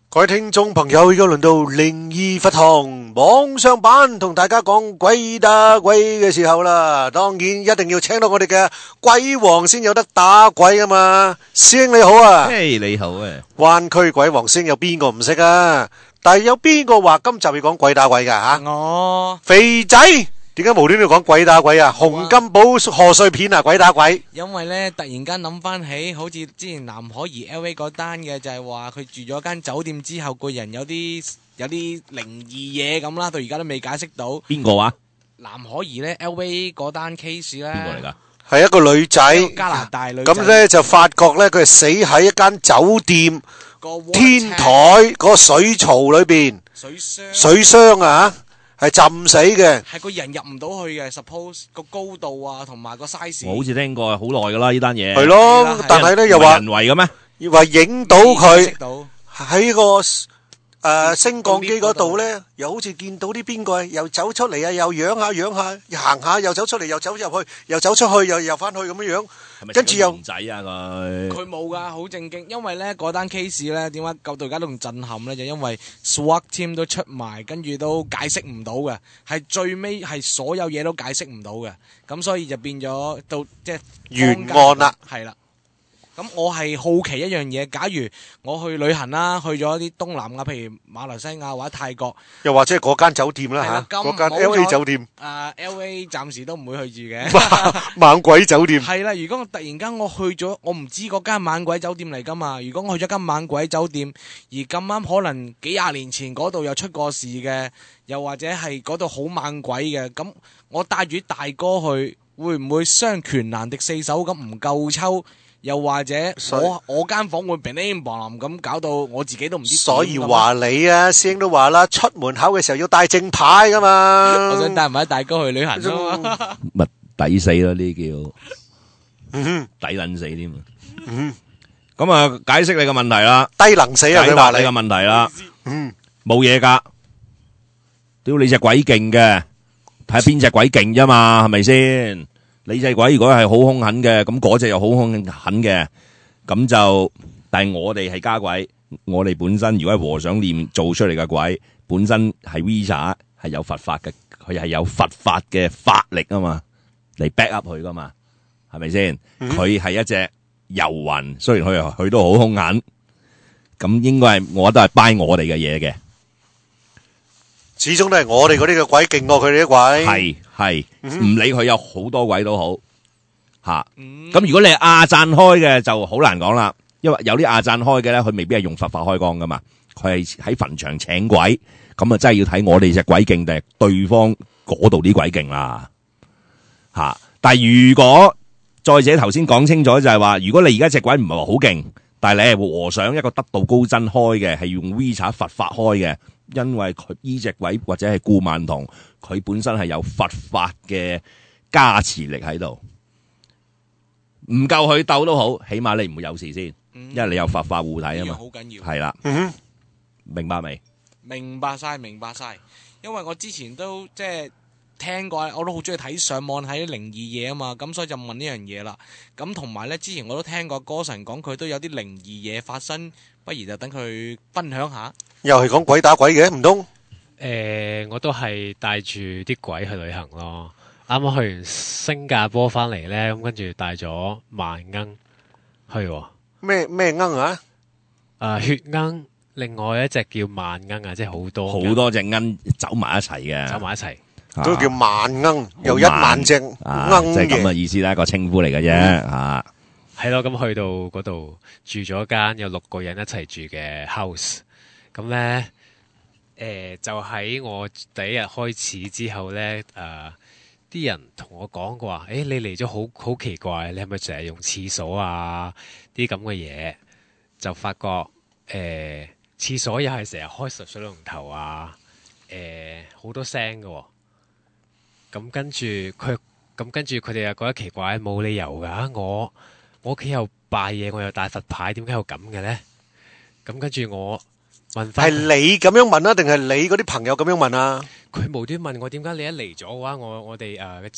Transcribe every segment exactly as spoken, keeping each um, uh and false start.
各位聽眾朋友，而家輪到靈異佛堂網上版同大家講鬼打鬼嘅時候啦，當然一定要請到我哋嘅鬼王先有得打鬼噶嘛。師兄你好啊， 嘿你好啊， 灣區鬼王師兄有邊個唔識啊？但係有邊個話今集要講鬼打鬼噶吓？ 我肥仔點解無端端講鬼打鬼啊？洪金寶賀歲片啊，鬼打鬼。 因為咧突然間諗翻起，好似之前藍可兒 L A 嗰單嘅，就係話佢住咗間酒店之後，個人有啲有啲靈異嘢咁啦，到而家都未解釋到。 邊個話？ 藍可兒咧 L A 嗰單 case 咧， 邊個嚟噶？ 係一個女仔， 加拿大女仔。 咁咧就發覺咧佢係死喺一間酒店個天台嗰個水槽裏邊， 水箱水箱啊係浸死嘅。 係個人入唔到去嘅 ，suppose 個高度啊同埋個 size。 我好似聽過好耐噶啦呢單嘢。 係咯，但係咧又話人為嘅咩？ 又話影到佢識到喺個誒升降機嗰度咧，又好似見到啲邊個又走出嚟啊，又仰下仰下，行下又走出嚟，又走入去，又走出去，又又翻去咁樣樣。 係咪跟住又仔啊佢？ 佢冇噶，好正經。因為咧嗰單 case 咧，點解救到而家都咁震撼咧？就因為 SWAT team 都出埋，跟住都解釋唔到嘅，係最尾係所有嘢都解釋唔到嘅。咁所以就變咗到即係懸案啦， 係啦。咁我係好奇一樣嘢，假如我去旅行啦，去咗啲東南亞，譬如馬來西亞或者泰國， 又或者係嗰間酒店啦係啦嚇， 咁嗰間冇 L A 咗酒店， 誒 L A 暫時都唔會去住嘅。 猛鬼酒店。 係啦，如果我突然間我去咗，我唔知嗰間猛鬼酒店嚟噶嘛。如果我去咗間猛鬼酒店，而咁啱可能幾廿年前嗰度又出過事嘅，又或者係嗰度好猛鬼嘅，咁我帶住大哥去，會唔會雙拳難敵四手咁唔夠抽？又或者我我間房會乒乒乓啷咁搞到我自己都唔知。 所以話你啊，師兄都話啦，出門口嘅時候要帶正牌噶嘛。 我想帶埋大哥去旅行啊嘛。 咪抵死咯，呢叫嗯哼， 抵撚死添啊！ 嗯咁啊，解釋你個問題啦， 哼，低能死啊！ 解佢話你答你個問題啦， 嗯， 冇嘢噶。屌你隻鬼勁嘅，睇下邊隻鬼勁啫嘛，係咪先？你隻鬼如果係好兇狠嘅，咁嗰隻又好兇狠嘅，咁就但係我哋係家鬼，我哋本身如果係和尚念做出嚟嘅鬼，本身係 Visa 係有佛法嘅，佢係有佛法嘅法力啊嘛，嚟 back up 佢噶嘛，係咪先？佢係一隻遊魂，雖然佢佢都好兇狠，咁應該係我都係 buy 我哋嘅嘢嘅。 始終都係我哋嗰啲嘅鬼勁過佢哋啲鬼。 係係，唔理佢有好多鬼都好吓。 嗯咁如果你係亞贊開嘅就好難講啦，因為有啲亞贊開嘅咧，佢未必係用佛法開光噶嘛，佢係喺墳場請鬼，咁啊真係要睇我哋隻鬼勁定係對方嗰度啲鬼勁啦吓。但係如果再者頭先講清楚就係話，如果你而家隻鬼唔係話好勁，但係你係和尚一個得道高僧開嘅，係用 WeChat 佛法開嘅。因為佢呢隻鬼或者係顧萬童，佢本身係有佛法嘅加持力喺度，唔夠佢鬥都好，起碼你唔會有事先，因為你有佛法護體啊嘛， 好緊要。 係啦， 嗯哼， 明白未？ 明白晒，明白晒。因為我之前都即係聽過，我都好中意睇上網睇啲靈異嘢啊嘛，咁所以就問呢樣嘢啦。咁同埋咧，之前我都聽過歌神講佢都有啲靈異嘢發生，不如就等佢分享下。 又係講鬼打鬼嘅，唔通？ 誒，我都係帶住啲鬼去旅行咯。啱啱去完新加坡翻嚟咧，咁跟住帶咗萬鶯去喎。 咩咩鶯啊？ 誒，血鶯，另外一隻叫萬鶯啊，即係好多好多隻鶯走埋一齊嘅， 走埋一齊。 都叫萬鶯，有一萬隻鶯即係咁嘅嘅。 意思啦，一個稱呼嚟嘅啫吓。 係咯，咁去到嗰度住咗間有六個人一齊住嘅 house。咁咧，誒就喺我第一日開始之後咧，誒啲人同我講過話，誒你嚟咗好好奇怪，你係咪成日用廁所啊？啲咁嘅嘢，就發覺誒廁所又係成日開水水龍頭啊，誒好多聲嘅喎。咁跟住佢，咁跟住佢哋又覺得奇怪，冇理由㗎，我我屋企又拜嘢，我又帶佛牌，點解有咁嘅咧？咁跟住我問翻係你咁樣問啊，定係你嗰啲朋友咁樣問啊？ 佢無端問我點解你一嚟咗嘅話，我我哋誒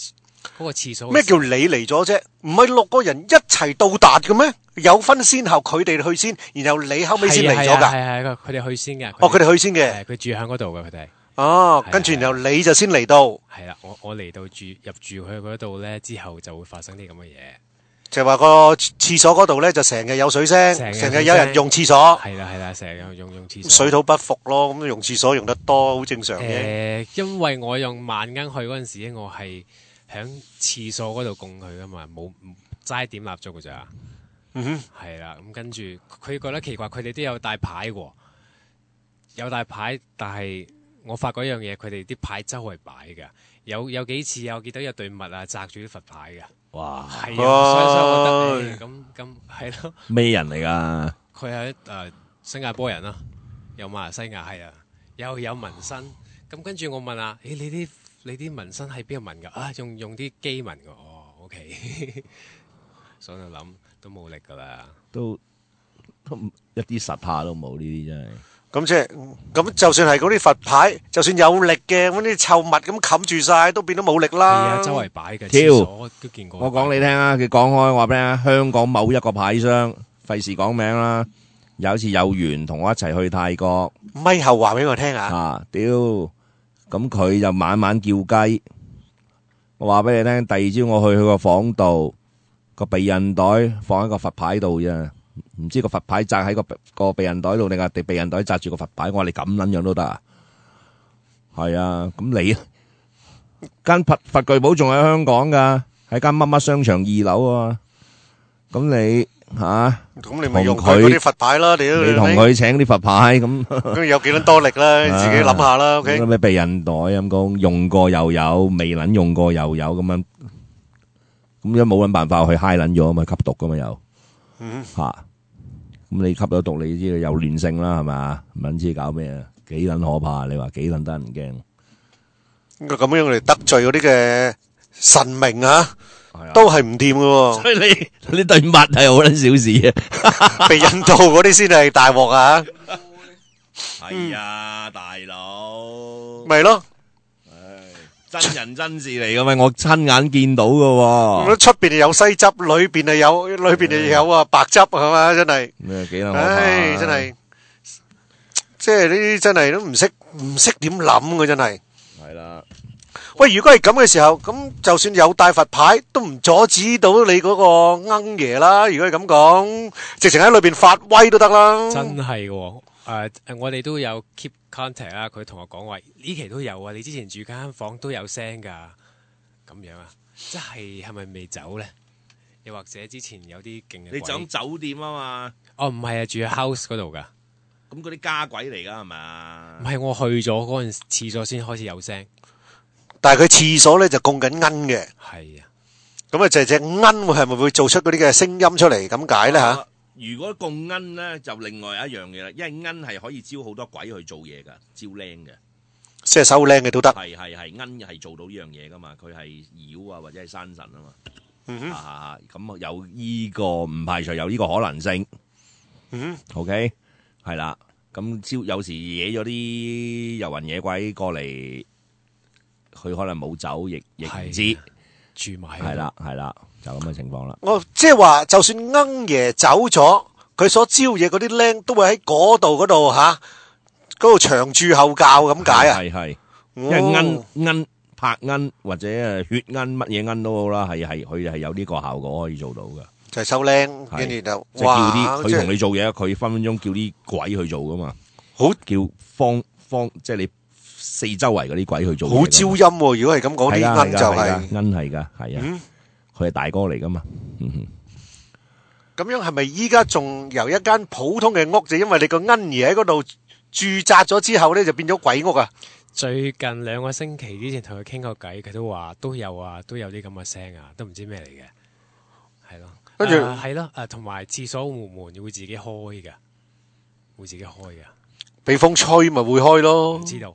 嗰個廁所咩叫你嚟咗啫？唔係六個人一齊到達嘅咩？有分先後，佢哋去先，然後你後尾先嚟咗㗎。 係係係，佢哋去先嘅。 哦，佢哋去先嘅。 係佢住喺嗰度嘅，佢哋。 哦， 係跟住然後你就先嚟到， 係啦，我我嚟到住入住去嗰度咧，之後就會發生啲咁嘅嘢。 就話個廁所嗰度咧就成日有水聲， 成日成日有人用廁所， 係啦係啦，成日用用用廁所。 水土不服咯。咁用廁所用得多，好正常嘅。 誒，因為我用萬罌去嗰陣時咧，我係喺廁所嗰度供佢噶嘛，冇齋點蠟燭噶咋。 嗯哼， 係啦，咁跟住佢覺得奇怪，佢哋都有帶牌喎，有帶牌，但係我發覺一樣嘢，佢哋啲牌周圍擺㗎，有有幾次我見到有對襪啊擲住啲佛牌㗎。 哇！ 係啊，所以所以我覺得誒咁咁係咯。 咩人嚟㗎？ 佢係誒新加坡人咯，有馬來西亞係啊，又有紋身。咁跟住我問啊，誒你啲你啲紋身喺邊度紋㗎？啊，用用啲機紋㗎。哦，OK。所以我諗都冇力㗎啦。 都都唔一啲實下都冇呢啲真係。 咁即係咁，就算係嗰啲佛牌，就算有力嘅，咁啲臭物咁冚住晒，都變到冇力係啦。 啊，周圍擺嘅挑廁所都見過。 我講你聽啊，佢講開話俾你聽，香港某一個牌商，費事講名啦。有一次有緣同我一齊去泰國， 咪後話俾我聽啊！ 啊屌！咁佢就晚晚叫雞。我話俾你聽，第二朝我去佢個房度，個避孕袋放喺個佛牌度啫。唔知個佛牌紮喺個個避孕袋度，定係避孕袋紮住個佛牌？我話你咁撚樣都得啊？係啊，咁你間佛佛具堡仲喺香港噶，喺間乜乜商場二樓啊。咁你吓， 咁你咪用佢嗰啲佛牌啦，你都你同佢請啲佛牌咁， 咁有幾撚多力啦？你自己諗下啦。OK， 咩避孕袋咁講，用過又有，未撚用過又有咁樣，咁樣冇撚辦法去嗨撚咗嘛，吸毒噶嘛又。 嗯， 吓，咁你吸咗毒，你知道有亂性啦，係嘛？唔撚知搞咩啊？幾撚可怕？你話幾撚得人驚？ 咁樣嚟得罪嗰啲嘅神明啊， 係啊， 都係唔掂噶。 所以你你對襪係好撚小事啊！ 被引導嗰啲先係大鑊啊！ 係啊，大佬， 咪咯， 真人真事嚟噶嘛？我親眼見到噶喎。 咁出邊有西汁，裏邊係有，裏邊係有啊白汁係嘛？真係， 咩幾撚可怕？ 唉，真係，即係呢啲真係都唔識唔識點諗嘅真係。 係啦， 喂，如果係咁嘅時候，咁就算有帶佛牌，都唔阻止到你嗰個鶯爺啦。如果係咁講，直情喺裏邊發威都得啦。 真係喎，誒、我哋都有 keep contact 啦。佢同我講話呢期都有啊，你之前住間房都有聲噶，咁樣啊，即係係咪未走咧？又或者之前有啲勁嘅鬼？ 你講酒店啊嘛， 哦，唔係啊，住喺 house 嗰度噶， 咁嗰啲家鬼嚟噶係嘛唔？係我去咗嗰陣廁所先開始有聲， 但係佢廁所咧就供緊鶯嘅， 係啊， 咁啊就係隻鶯會係咪會做出嗰啲嘅聲音出嚟咁解咧吓？ 啊如果供鶯咧，就另外一樣嘢啦，因為鶯係可以招好多鬼去做嘢噶，招靚嘅。 即係收靚嘅都得。 係係係，鶯係做到呢樣嘢噶嘛，佢係妖啊或者係山神啊嘛。 嗯哼， 啊咁有呢個唔排除有呢個可能性。 嗯 ，OK，係啦。咁招有時惹咗啲遊魂野鬼過嚟，佢可能冇走，亦亦唔知。 住埋係啦係啦，就咁嘅情況啦。 我即係話，就算鶯爺走咗，佢所招嘢嗰啲僆都會喺嗰度嗰度吓，嗰度長駐後教咁解啊？ 係係， 因因為鶯鶯拍鶯或者誒血鶯乜嘢鶯都好啦，係係佢係有呢個效果可以做到噶。 就係收僆， 係跟住就即係叫哇， 啲即係佢同你做嘢，佢分分鐘叫啲鬼去做噶嘛。 好叫方方，即係你四周圍嗰啲鬼去做嘢㗎嘛。 好招陰喎！如果係咁講，啲係㗎鶯就係㗎係鶯係㗎，係啊， 嗯佢係大哥嚟噶嘛。嗯哼， 咁樣係咪依家仲由一間普通嘅屋，就因為你個鶯爺喺嗰度駐紮咗之後咧，就變咗鬼屋啊？ 最近兩個星期之前同佢傾過偈，佢都話都有啊，都有啲咁嘅聲啊，都唔知咩嚟嘅，係咯。 跟住誒係咯，誒同埋廁所門門會自己開嘅，會自己開嘅， 俾風吹咪會開咯唔。知道。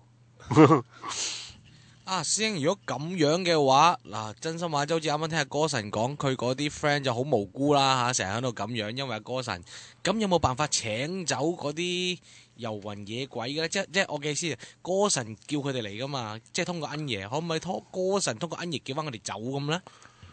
啊，師兄，如果咁樣嘅話，嗱，真心話就好似啱啱聽阿歌神講，佢嗰啲 friend 就好無辜啦吓，成日喺度咁樣，因為阿歌神，咁有冇辦法請走嗰啲遊魂野鬼嘅咧？即即係我嘅意思，歌神叫佢哋嚟噶嘛？即係通過恩爺，可唔可以拖歌神通過恩爺叫翻佢哋走咁咧？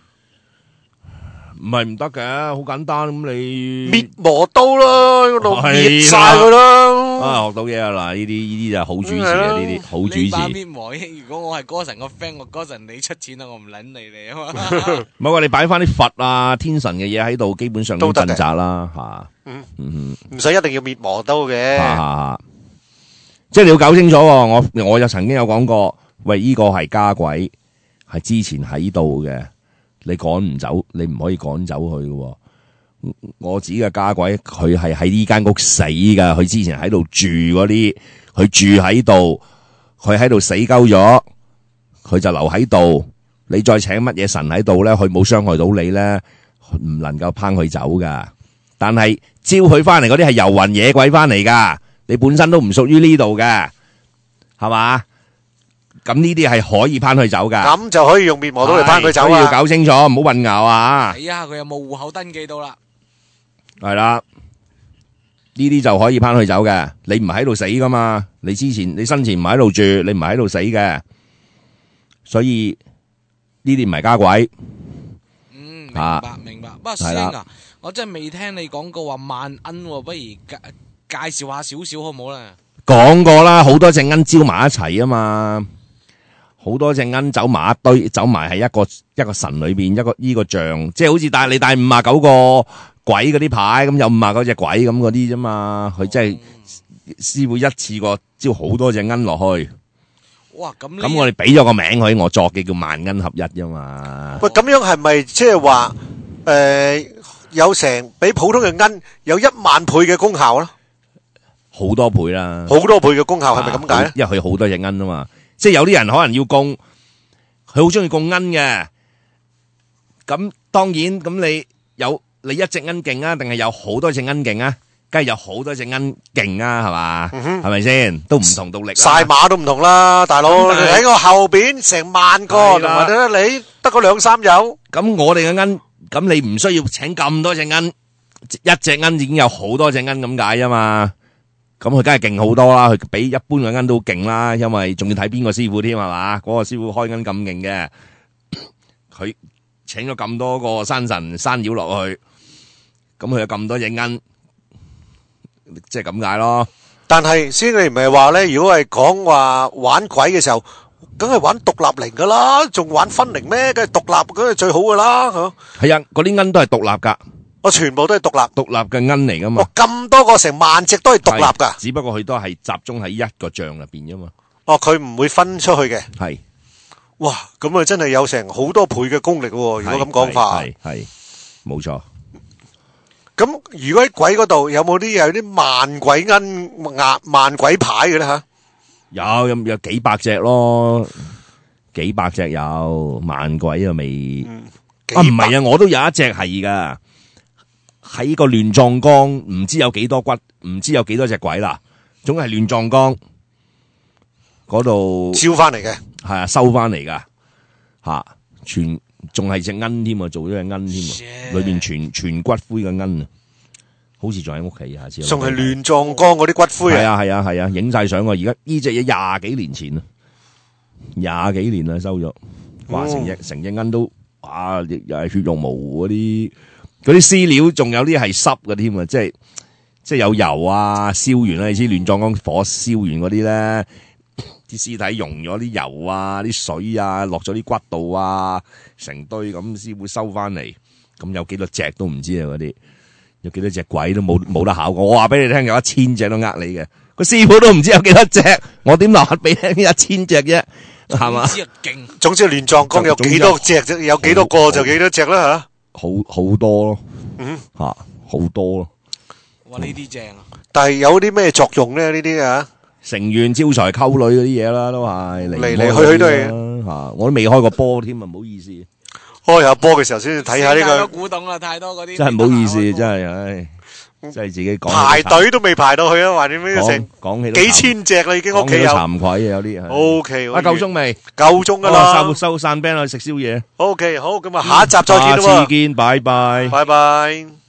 唔係唔得嘅，好簡單咁你滅魔刀啦，嗰度係啦滅晒佢啦。 啊學到嘢啊嗱，呢啲呢啲就係好主持啊，呢啲好主你把持。 滅魔，如果我係歌神個 friend，我歌神你出錢啊，我唔撚理你啊嘛。 唔係話你擺翻啲佛啊、天神嘅嘢喺度，基本上都鎮宅啦吓。 嗯嗯唔使一定要滅魔刀嘅。 啊啊即係你要搞清楚喎，我我就曾經有講過，喂，呢個係家鬼，係之前喺度嘅，你趕唔走，你唔可以趕走佢嘅。我指嘅家鬼，佢係喺呢間屋死噶，佢之前喺度住嗰啲，佢住喺度，佢喺度死鳩咗，佢就留喺度。你再請乜嘢神喺度咧，佢冇傷害到你咧，唔能夠拚佢走噶。但係招佢翻嚟嗰啲係遊魂野鬼翻嚟噶。你本身都唔屬於呢度嘅，係嘛？咁呢啲係可以攀佢走噶， 咁就可以用滅魔刀嚟攀佢走所以要啊！ 搞清楚，唔好混淆啊！ 睇下佢有冇戶口登記到啦。 係啦，呢啲就可以攀佢走嘅。你唔係喺度死噶嘛？你之前你生前唔係喺度住，你唔係喺度死嘅，所以呢啲唔係家鬼。 嗯，明啊白明白。不過師係啦兄啊，我真係未聽你講過話萬恩喎，不如介介紹下少少好唔好咧？ 講過啦，好多隻恩招埋一齊啊嘛，好多隻恩走埋一堆，走埋係一個一個神裏邊一個呢個像，即係好似帶你帶五啊九個鬼嗰啲牌咁，有五啊九隻鬼咁嗰啲啫嘛，佢真係師傅一次過招好多隻恩落去， 哇，咁咁我哋俾咗個名佢，我作嘅叫萬恩合一啫嘛。 喂，咁樣係咪即係話誒有成比普通嘅恩有一萬倍嘅功效咧？ 好多倍啦， 好多倍嘅功效係咪咁解咧？ 因為佢好多隻恩啊嘛，即係有啲人可能要供，佢好中意供恩嘅。咁當然咁你有你一隻恩勁啊，定係有好多隻恩勁啊？梗係有好多隻恩勁啊，係嘛？係咪先？都唔同道力啦。 晒馬都唔同啦，大佬咁但係喺我後邊成萬個， 係同啦埋咧你得嗰兩三友， 咁我哋嘅恩，咁你唔需要請咁多隻恩，一隻恩已經有好多隻恩咁解啊嘛。咁佢梗係勁好多啦，佢比一般嘅恩都勁啦，因為仲要睇邊個師傅添係嘛？嗰個師傅開恩咁勁嘅，佢請咗咁多個山神山妖落去，咁佢有咁多隻恩，即係咁解咯。 但係師兄你唔係話咧，如果係講話玩鬼嘅時候，梗係玩獨立靈噶啦，仲玩分靈咩？梗係獨立，梗係最好噶啦，吓！ 係啊，嗰啲恩都係獨立噶， 我全部都係獨立， 獨立嘅恩嚟噶嘛哇，。咁多個成萬隻都係獨立噶係，只不過佢都係集中喺一個像入邊啫嘛。 哦，佢唔會分出去嘅， 係， 哇，咁啊真係有成好多倍嘅功力喎，如果咁講法。 係係冇錯。 咁如果喺鬼嗰度有冇啲有啲萬鬼恩、萬萬鬼牌嘅咧吓？ 有有有幾百隻咯，幾百隻有，萬鬼啊未？啊唔係啊，我都有一隻係噶，喺個亂葬崗，唔知有幾多骨，唔知有幾多隻鬼啦。總係亂葬崗嗰度燒翻嚟嘅， 係啊，收翻嚟噶吓，全仲係隻恩添啊，做咗隻恩添啊，裏邊全全骨灰嘅恩啊，好似仲喺屋企啊， 仲係亂葬崗嗰啲骨灰係啊！ 啊係啊係啊，影晒相啊！而家呢隻嘢廿幾年前啊，廿幾年啦收咗，哇成隻成隻恩都哇又係血肉模糊嗰啲，嗰啲屍料仲有啲係濕嘅添啊！即係即係有油啊，燒完啦，你知亂葬崗火燒完嗰啲咧，啲屍體溶咗啲油啊、啲水啊，落咗啲骨度啊，成堆咁先會收翻嚟，咁有幾多隻都唔知啊嗰啲。有幾多隻鬼都冇冇得考過，我話俾你聽，有一千隻都呃你嘅，個師傅都唔知有幾多隻，我點話俾你聽一千隻啫，係嘛？ 總之勁， 總之亂葬崗有幾多隻啫，有幾多個就幾多隻啦吓。 好好多咯， 嗯吓好多咯， 哇呢啲正啊！ 但係有啲咩作用咧？呢啲啊， 成願招財溝女嗰啲嘢啦，都係嚟嚟嚟去去都係係吓，我都未開過波添啊，唔好意思， 開下波嘅時候先至睇下呢太多個古董啦，太多嗰啲真係唔好意思，真係唉，真係自己講排隊都未排到去啊！話點樣成講起都幾千隻啦，已經屋講起都企有。 慚愧啊，有啲係 O K， 啊夠鐘未？ 夠鐘噶哦啦收。收散 band 去食宵夜， O K，好，咁啊，下一集再見下啦喎， 次見，拜拜。 拜拜。